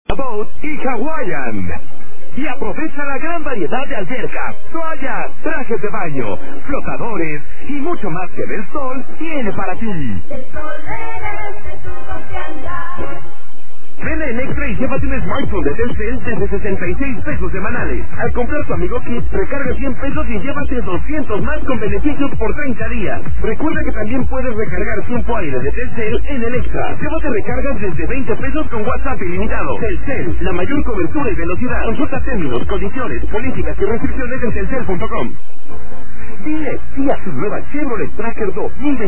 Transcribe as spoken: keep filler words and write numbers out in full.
Boat y Hawaiian. Y aprovecha la gran variedad de albercas, toallas, trajes de baño, flotadores y mucho más que Del Sol tiene para ti. El Sol merece tu confianza. Ven en Extra y llévate un smartphone de Telcel desde sesenta y seis pesos semanales. Al comprar tu Amigo Kit, recarga cien pesos y llévate doscientos más con beneficios por treinta días. Recuerda que también puedes recargar tiempo aire de Telcel en el Extra. Llévate recargas desde veinte pesos con WhatsApp ilimitado. Telcel, la mayor cobertura y velocidad. Consulta términos, condiciones, políticas y restricciones en telcel punto com. Dile sí a su nueva Chevrolet Tracker dos mil veinte.